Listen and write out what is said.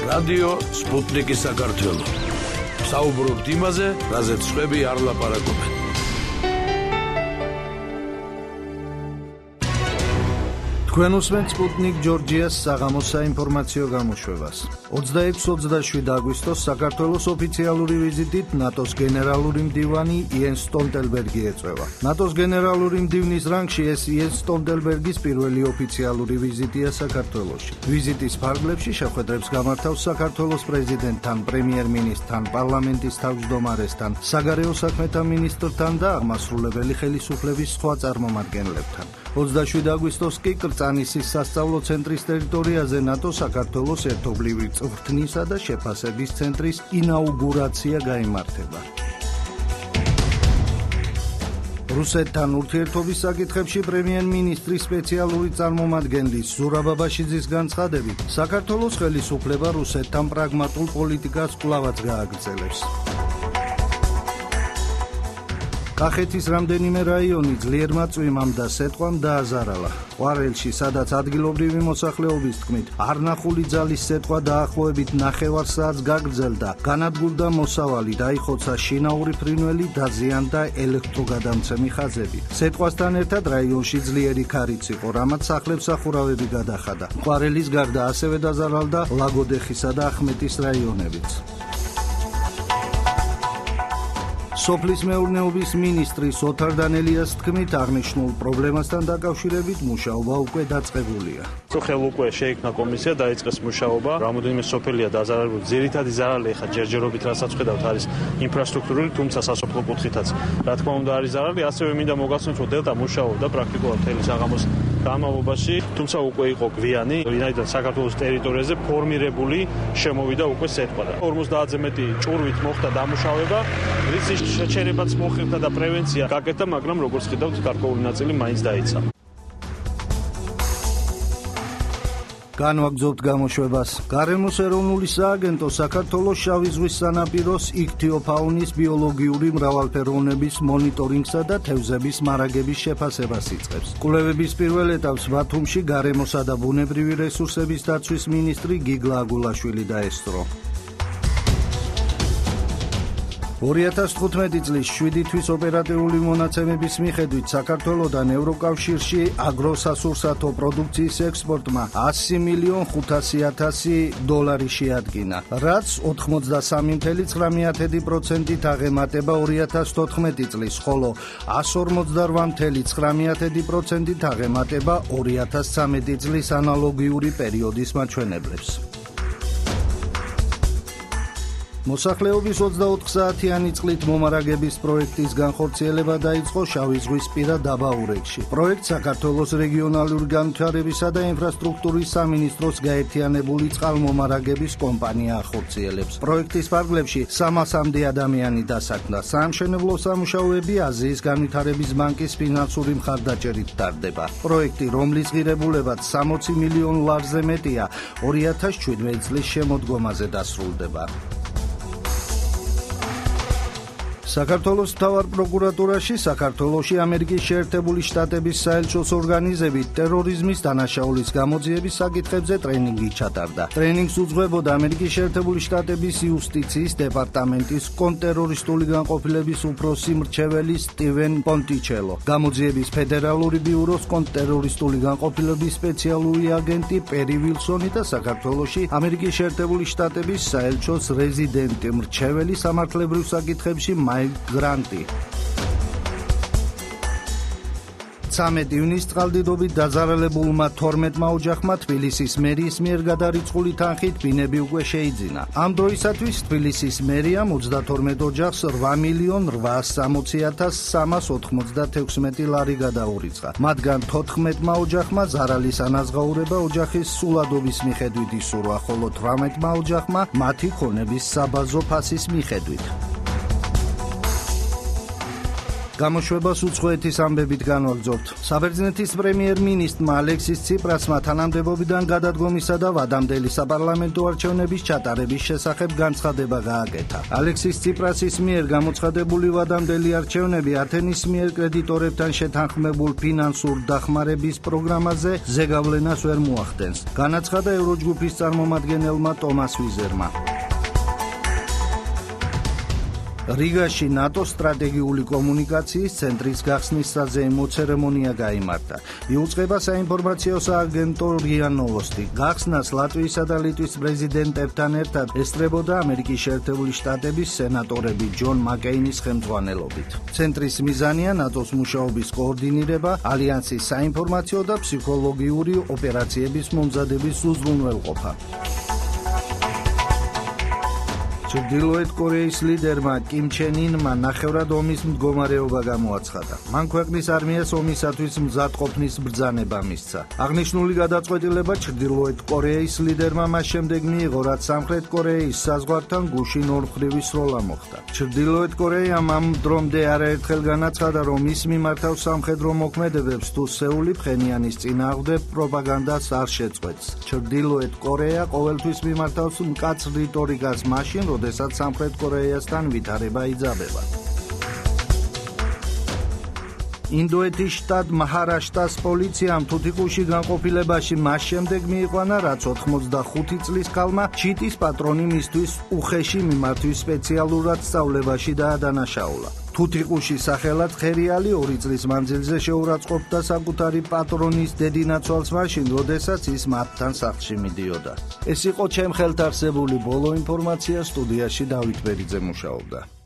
რადიო სპუტნიკი საქართველო. საუბრობთ იმაზე, რაზეც სხვები არ ლაპარაკობენ. თქვენ უსმენთ სპუტნიკ ჯორჯიას საღამოს საინფორმაციო გამოშვებას. 26-27 აგვისტოს საქართველოს ოფიციალური ვიზიტით ნატოს გენერალური მდივანი იენს სტოლტენბერგი ეწევა. ნატოს გენერალური მდივნის რანგში ეს იენს სტოლტენბერგის პირველი ოფიციალური ვიზიტია საქართველოში. ვიზიტის ფარგლებში შეხვედრებს გამართავს საქართველოს პრეზიდენტთან, პრემიერ-მინისტრთან, პარლამენტის თავმჯდომარესთან, საგარეო საქმეთა მინისტრთან და აღმასრულებელი ხელისუფლების სხვა წარმომადგენლებთან. 27 აგვისტოს კი კრწანისის სასწავლო ცენტრის ტერიტორიაზე ნატო საქართველოს ერთობლივი წვრთნისა და შეფასების ცენტრის ინაუგურაცია გაიმართება. რუსეთთან ურთიერთობის საკითხებში პრემიერ-მინისტრის სპეციალური წარმომადგენლის ზურაბ აბაშიძის განცხადებით, საქართველოს ხელისუფლება რუსეთთან პრაგმატულ პოლიტიკას კვლავაც გააგრძელებს. კახეთის რამდენიმე რაიონი ძლიერმა წვიმამ და სეტყვამ დააზარალა. ყვარელში, სადაც ადგილობრივი მოსახლეობის თქმით, არნახული ძალის სეტყვა დაახლოებით 9 საათს გაგრძელდა, განადგურდა მოსავალი, დაიხოცა შინაური ფრინველი, დაზიანდა ელექტროგადამცემი ხაზები. სეტყვასთან ერთად რაიონში ძლიერი ქარიც იყო, რამაც სახლებსახურავები გადახადა. ყვარელის გარდა ასევე დაზარალდა ლაგოდეხისა და ახმეტის რაიონებიც. სოფლის მეურნეობის მინისტრის ოთარ დანელიას თქმით, აღნიშნულ პრობლემასთან დაკავშირებით მუშაობა უკვე დაწყებულია. ხელ უკვე შეიქმნა კომისია, დაიწყეს მუშაობა. რამოდენიმე სოფელია დაზარალებული. ძირითადი ზარალი ახლა ჯერჯერობით რასაც ხედავთ არის ინფრასტრუქტურული, თუმცა სასოფლო კუთხითაც რა თქმა უნდა არის ზარალი. ასევე მინდა მოგახსენოთ, რომ დელტა მუშაობდა პრაქტიკულად მთელი საღამოს განმავლობაში, თუმცა უკვე იყო გვიანი, ვინაიდან საქართველოს ტერიტორიაზე ფორმირებული შემოვიდა უკვე სეტყვა. 50-ზე მეტი ჭურვით მოხდა დამუშავება, რის შეჩერებაც მოხერხდა და პრევენცია გაკეთდა, მაგრამ როგორც ხედავთ, გარკვეული ნაწილი მაინც დაიცა. განვაგრძობთ გამოშვებას. გარემოს ეროვნული სააგენტო საქართველოს შავი ზღვის სანაპიროს იქთიოფაუნის ბიოლოგიური მრავალფეროვნების მონიტორინგსა და თევზების მარაგების შეფასებას იწყებს. კვლევების პირველ ეტაპს ბათუმში გარემოსა და ბუნებრივი რესურსების დაცვის მინისტრი გიგლა აგულაშვილი დაესწრო. 2015 წლის 7 თვის ოპერატიული მონაცემების მიხედვით საქართველოდან ევროკავშირში აგროსასურსათო პროდუქციის ექსპორტმა $100,500,000 შეადგინა, რაც 83,9%-ით აღემატება 2014 წლის, ხოლო 148,9%-ით აღემატება 2013 წლის ანალოგიური პერიოდის მაჩვენებლებს. მოსახლეობის 24 საათიანი წყლით მომარაგების პროექტის განხორციელება დაიწყო შავი ზღვისპირა დაბაურეთში. პროექტს საქართველოს რეგიონალური განვითარებისა და ინფრასტრუქტურის სამინისტროს გაერთიანებული წყალმომარაგების კომპანია ახორციელებს. პროექტის ფარგლებში 300-მდე ადამიანი დასაქმდა. საამშენებლო სამუშაოები აზიის განვითარების ბანკის ფინანსური მხარდაჭერით ტარდება. პროექტი, რომლის ღირებულებაც $60 მილიონ მეტია, 2017 წლის შემოდგომაზე დასრულდება. საქართველოს მთავარ პროკურატურაში საქართველოში ამერიკის შეერთებული შტატების საელჩოს ორგანიზებით ტერორიზმის დანაშაულის გამოძიების საკითხებზე ტრენინგი ჩატარდა. ტრენინგს უძღვებოდა ამერიკის შეერთებული შტატების იუსტიციის დეპარტამენტის კონტრტერორისტული განყოფილების უფროსი მრჩეველი სტივენ პონტიჩელო. გამოძიების ფედერალური ბიუროს კონტრტერორისტული განყოფილების სპეციალური აგენტი პერი ვილსონი და საქართველოში ამერიკის შეერთებული შტატების საელჩოს რეზიდენტი მრჩეველი სამართლებრივ საკითხებში გრანტი. 13 ივნისს წყალდიდობით დაზარალებულმა 12 ოჯახმა თბილისის მერიის მიერ გადარიცხული თანხით ბინები უკვე შეიძინა. ამ დროისათვის თბილისის მერიამ 32 ოჯახს $8,860,396 ლარი გადაურიცხა. მათგან 14 ოჯახმა ზარალის ანაზღაურება ოჯახის სულადობის მიხედვით ისურვა, ხოლო 18 ოჯახმა მათი ქონების საბაზო ფასის მიხედვით. გამოშვებას უცხოეთის ამბებით განვაგრძობთ. საბერძნეთის პრემიერ-მინისტრმა ალექსის ციპრასმა თანამდებობიდან გადადგომისა და ვადამდელი საპარლამენტო არჩევნების ჩატარების შესახებ განცხადება გააკეთა. ალექსის ციპრასის მიერ გამოცხადებული ვადამდელი არჩევნები ათენის მიერ კრედიტორებთან შეთანხმებულ ფინანსურ დახმარების პროგრამაზე ზეგავლენას ვერ მოახდენს. განაცხადა ევროჯგუფის წარმომადგენელმა ტომას ვიზერმა. რიგაში ნატოს სტრატეგიული კომუნიკაციის ცენტრის გახსნის საზეიმო ცერემონია გაიმართა. იუწყება საინფორმაციო სააგენტო RIA Novosti. გახსნას ლატვიისა და ლიტვის პრეზიდენტებთან ერთად ესწრებოდა ამერიკის შეერთებული შტატების სენატორები ჯონ მაკეინის ხელმძღვანელობით. ცენტრის მიზანია ნატოს მუშაობის კოორდინირება, ალიანსის საინფორმაციო და ფსიქოლოგიური ოპერაციების მომზადების უზრუნველყოფა. ჩრდილოეთ კორეის ლიდერმა კიმ ჩენ ინმა ნახევრად ომის მდგომარეობა გამოაცხადა. მან ქვეყნის არმიას ომისათვის მზადყოფნის ბრძანება მისცა. აღნიშნული გადაწყვეტილება ჩრდილოეთ კორეის ლიდერმა მას შემდეგ მიიღო, რაც სამხრეთ კორეის საზღვართან გუშინ ორმხრივი სროლა მოხდა. ჩრდილოეთ კორეამ ამ დრომდე არაერთხელ განაცხადა, რომ ის მიმართავს სამხედრო მოქმედებებს თუ სეული ფხენიანის წინააღმდეგ პროპაგანდას არ შეწყვეტს. ჩრდილოეთ კორეა ყოველთვის მიმართავს მკაცრ რიტორიკას მაშინ, როდესაც სამხრეთ კორეასთან ვითარება იძაბება. ინდოეთის შტატ მაჰარაშტას პოლიციამ თუთიყუში განყოფილებაში მას შემდეგ მიიყვანა, რაც 85 წლის ქალმა ჩიტის პატრონი მისთვის უხეში მიმართვის სპეციალურად სწავლებაში დაადანაშაულა. თუთიყუში სახელად ხერიალი 2 წლის მანძილზე შეურაცხყოფდა საკუთარი პატრონის დედინაცვალს მაშინ, როდესაც ის მათთან სახლში მიდიოდა. ეს იყო ჩემ ხელთ არსებული ბოლო ინფორმაცია, სტუდიაში დავით ბერიძე მუშაობდა.